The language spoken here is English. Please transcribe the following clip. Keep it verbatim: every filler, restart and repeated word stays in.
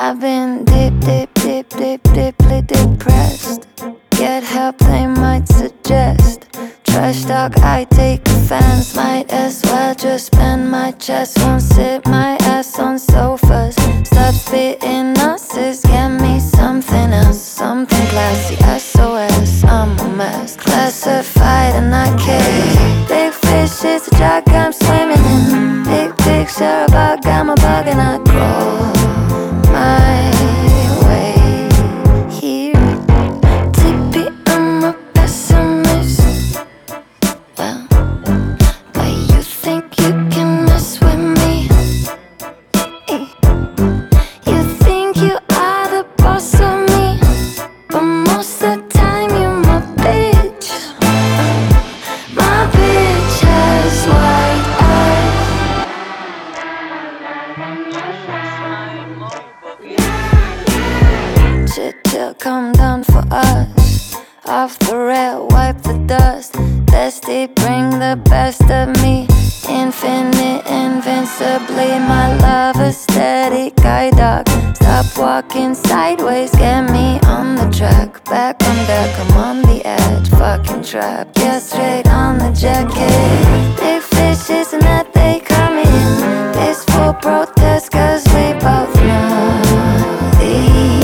I've been deep, deep, deep, deep, deeply depressed. Get help, they might suggest. Trash talk, I take offense. Might as well just bend my chest. Won't sit my ass on sofas. Stop spitting nonsense. Get me something else, something classy. S O S, I'm a mess. Classified and I care. Big fish is a jug I'm swimming in. Big picture about gamma bug and I crawl my way here. Tippy, I'm a pessimist. Well, but you think you can mess with me? You think you are the boss of me, but most of the time you're my bitch. My bitch has white eyes. Shit till come down for us. Off the rail, wipe the dust. Bestie, bring the best of me. Infinite, invincibly. My love is steady, guide dog. Stop walking sideways, get me on the track. Back on deck, I'm on the edge. Fucking trap, get straight on the jacket. Big fish is a net, they coming. Peaceful protest, cause we both know the